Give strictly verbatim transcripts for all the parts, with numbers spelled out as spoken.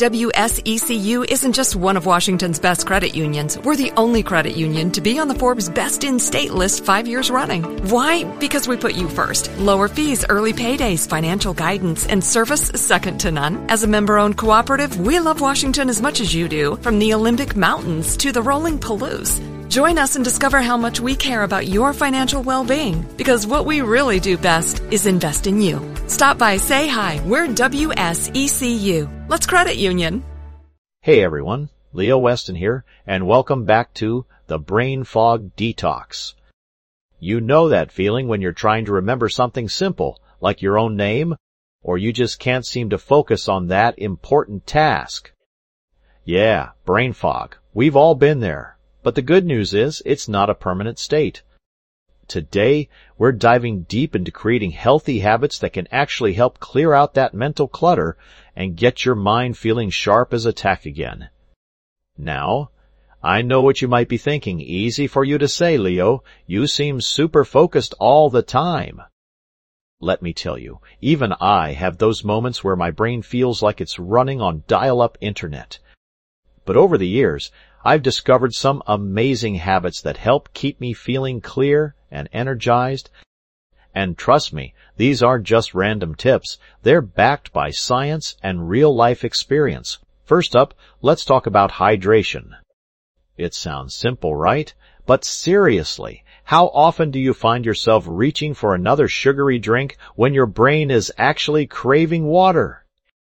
W S E C U isn't just one of Washington's best credit unions. We're the only credit union to be on the Forbes Best in State list five years running. Why? Because we put you first. Lower fees, early paydays, financial guidance, and service second to none. As a member-owned cooperative, we love Washington as much as you do, from the Olympic Mountains to the rolling Palouse. Join us and discover how much we care about your financial well-being, because what we really do best is invest in you. Stop by, say hi. We're W S E C U. Let's credit union. Hey everyone, Leo Weston here, and welcome back to the Brain Fog Detox. You know that feeling when you're trying to remember something simple, like your own name, or you just can't seem to focus on that important task. Yeah, brain fog. We've all been there. But the good news is, it's not a permanent state. Today, we're diving deep into creating healthy habits that can actually help clear out that mental clutter and get your mind feeling sharp as a tack again. Now, I know what you might be thinking. Easy for you to say, Leo. You seem super focused all the time. Let me tell you, even I have those moments where my brain feels like it's running on dial-up internet. But over the years, I've discovered some amazing habits that help keep me feeling clear and energized. And trust me, these aren't just random tips. They're backed by science and real-life experience. First up, let's talk about hydration. It sounds simple, right? But seriously, how often do you find yourself reaching for another sugary drink when your brain is actually craving water?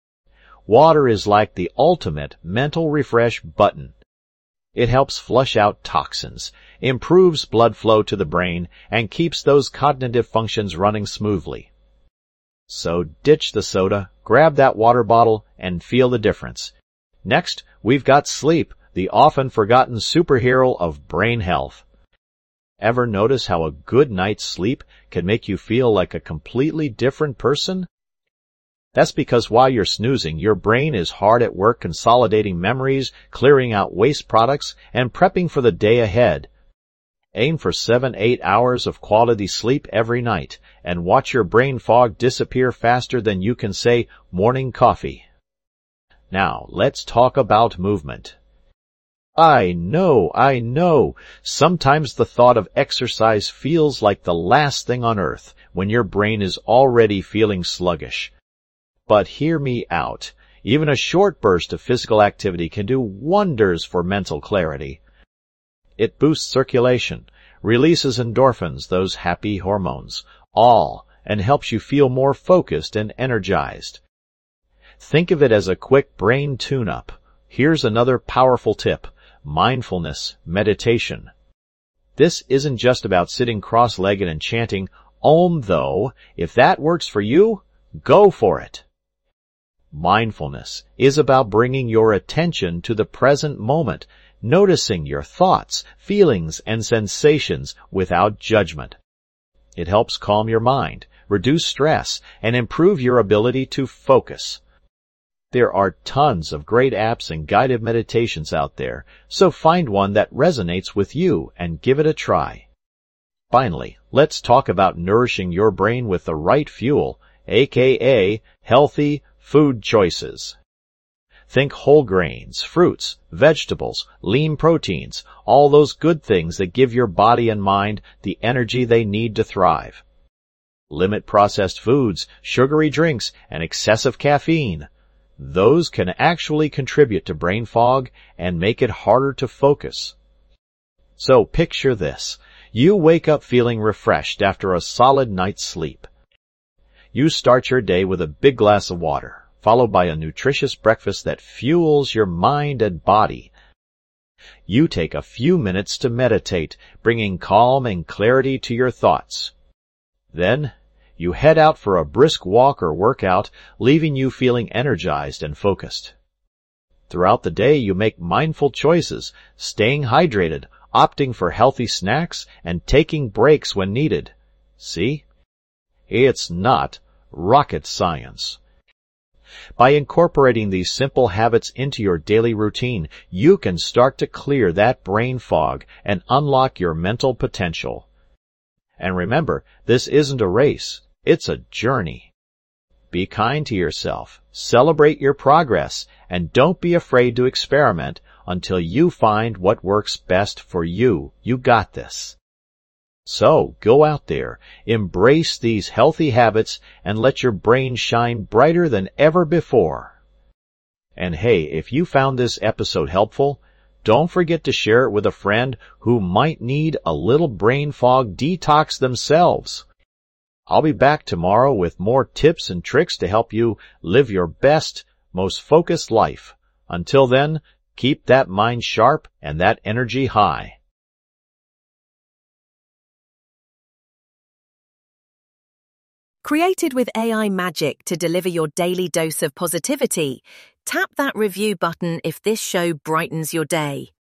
Water is like the ultimate mental refresh button. It helps flush out toxins, improves blood flow to the brain, and keeps those cognitive functions running smoothly. So ditch the soda, grab that water bottle, and feel the difference. Next, we've got sleep, the often forgotten superhero of brain health. Ever notice how a good night's sleep can make you feel like a completely different person? That's because while you're snoozing, your brain is hard at work consolidating memories, clearing out waste products, and prepping for the day ahead. Aim for seven, eight hours of quality sleep every night, and watch your brain fog disappear faster than you can say morning coffee. Now, let's talk about movement. I know, I know. Sometimes the thought of exercise feels like the last thing on earth when your brain is already feeling sluggish. But hear me out. Even a short burst of physical activity can do wonders for mental clarity. It boosts circulation, releases endorphins, those happy hormones, all, and helps you feel more focused and energized. Think of it as a quick brain tune-up. Here's another powerful tip: mindfulness meditation. This isn't just about sitting cross-legged and chanting Om, though. If that works for you, go for it. Mindfulness is about bringing your attention to the present moment, noticing your thoughts, feelings, and sensations without judgment. It helps calm your mind, reduce stress, and improve your ability to focus. There are tons of great apps and guided meditations out there, so find one that resonates with you and give it a try. Finally, let's talk about nourishing your brain with the right fuel, aka healthy food choices. Think whole grains, fruits, vegetables, lean proteins, all those good things that give your body and mind the energy they need to thrive. Limit processed foods, sugary drinks, and excessive caffeine. Those can actually contribute to brain fog and make it harder to focus. So picture this. You wake up feeling refreshed after a solid night's sleep. You start your day with a big glass of water, followed by a nutritious breakfast that fuels your mind and body. You take a few minutes to meditate, bringing calm and clarity to your thoughts. Then, you head out for a brisk walk or workout, leaving you feeling energized and focused. Throughout the day, you make mindful choices, staying hydrated, opting for healthy snacks, and taking breaks when needed. See? It's not rocket science. By incorporating these simple habits into your daily routine, you can start to clear that brain fog and unlock your mental potential. And remember, this isn't a race, it's a journey. Be kind to yourself, celebrate your progress, and don't be afraid to experiment until you find what works best for you. You got this. So, go out there, embrace these healthy habits, and let your brain shine brighter than ever before. And hey, if you found this episode helpful, don't forget to share it with a friend who might need a little brain fog detox themselves. I'll be back tomorrow with more tips and tricks to help you live your best, most focused life. Until then, keep that mind sharp and that energy high. Created with A I magic to deliver your daily dose of positivity, tap that review button if this show brightens your day.